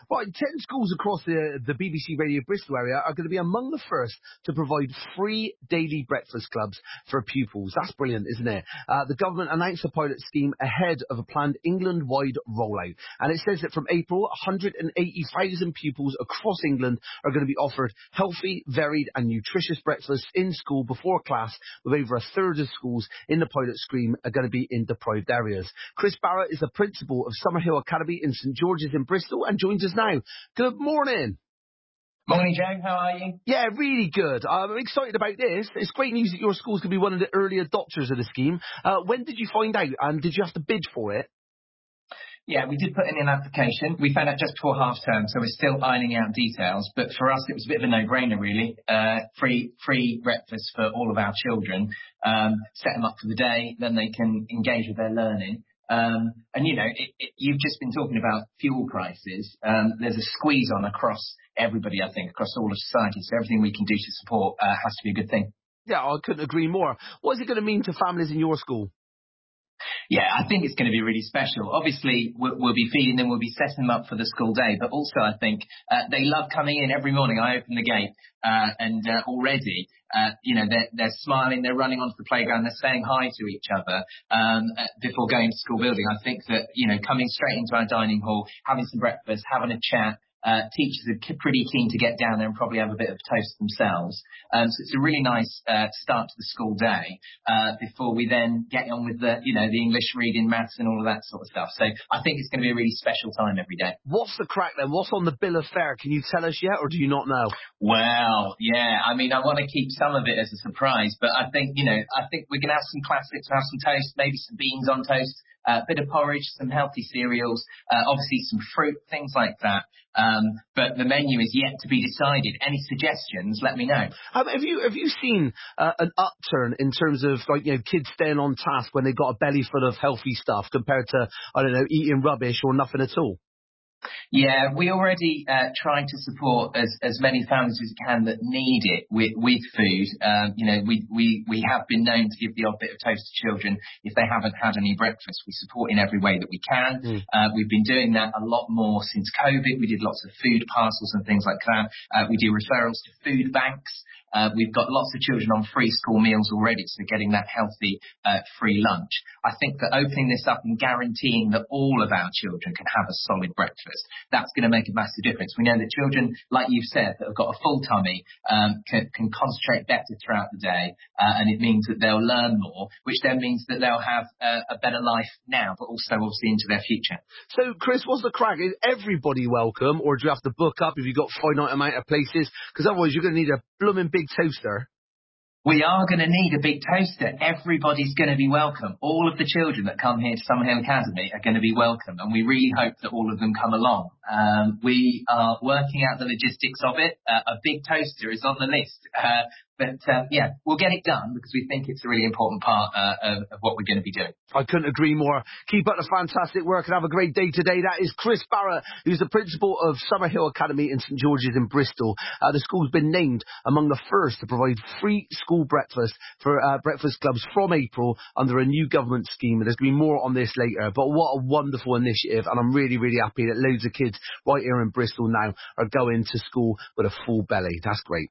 Right, 10 schools across the BBC Radio Bristol area are going to be among the first to provide free daily breakfast clubs for pupils. That's brilliant, isn't it? The government announced the pilot scheme ahead of a planned England-wide rollout. And it says that from April, 180,000 pupils across England are going to be offered healthy, varied and nutritious breakfasts in school before class, with over a third of schools in the pilot scheme are going to be in deprived areas. Chris Barrett is the principal of Summerhill Academy in St George's in Bristol and joins us now. Good morning. Morning, Joe. How are you? Yeah, really good. I'm excited about this. It's great news that your school's going to be one of the early adopters of the scheme. When did you find out, and did you have to bid for it? Yeah, we did put in an application. We found out just before half term, so we're still ironing out details. But for us, it was a bit of a no-brainer, really. Free breakfast for all of our children. Set them up for the day, then they can engage with their learning. And you know, you've just been talking about fuel prices. There's a squeeze on across everybody, I think, across all of society. So everything we can do to support has to be a good thing. Yeah, I couldn't agree more. What is it going to mean to families in your school? Yeah, I think it's going to be really special. Obviously, we'll be feeding them, we'll be setting them up for the school day, but also I think they love coming in every morning. I open the gate and already, you know, they're smiling, they're running onto the playground, they're saying hi to each other before going to school building. I think that, you know, coming straight into our dining hall, having some breakfast, having a chat, teachers are pretty keen to get down there and probably have a bit of toast themselves. So it's a really nice start to the school day before we then get on with the, you know, the English, reading, maths and all of that sort of stuff. So I think it's going to be a really special time every day. What's the crack then? What's on the bill of fare? Can you tell us yet, or do you not know? Well, yeah, I mean, I want to keep some of it as a surprise, but I think, you know, we're going to have some classics, we'll have some toast, maybe some beans on toast, a bit of porridge, some healthy cereals, obviously some fruit, things like that. But the menu is yet to be decided. Any suggestions, let me know. Have you seen an upturn in terms of, like, you know, kids staying on task when they've got a belly full of healthy stuff compared to, I don't know, eating rubbish or nothing at all? Yeah, we already try to support as many families as we can that need it with food. You know, we have been known to give the odd bit of toast to children if they haven't had any breakfast. We support in every way that we can. We've been doing that a lot more since COVID. We did lots of food parcels and things like that. We do referrals to food banks. We've got lots of children on free school meals already, so getting that healthy free lunch. I think that opening this up and guaranteeing that all of our children can have a solid breakfast, that's going to make a massive difference. We know that children, like you've said, that have got a full tummy can concentrate better throughout the day, and it means that they'll learn more, which then means that they'll have a better life now, but also obviously into their future. So, Chris, what's the crack? Is everybody welcome, or do you have to book up if you've got a finite amount of places? Because otherwise you're going to need a blooming big toaster. We are going to need a big toaster. Everybody's going to be welcome. All of the children that come here to Summerhill Academy are going to be welcome, and we really hope that all of them come along. We are working out the logistics of it. A big toaster is on the list. But yeah, we'll get it done because we think it's a really important part of what we're going to be doing. I couldn't agree more. Keep up the fantastic work and have a great day today. That is Chris Barrett, who's the principal of Summerhill Academy in St George's in Bristol. The school's been named among the first to provide free school breakfast for breakfast clubs from April under a new government scheme. There's going to be more on this later, but what a wonderful initiative, and I'm really, really happy that loads of kids right here in Bristol now are going to school with a full belly. That's great.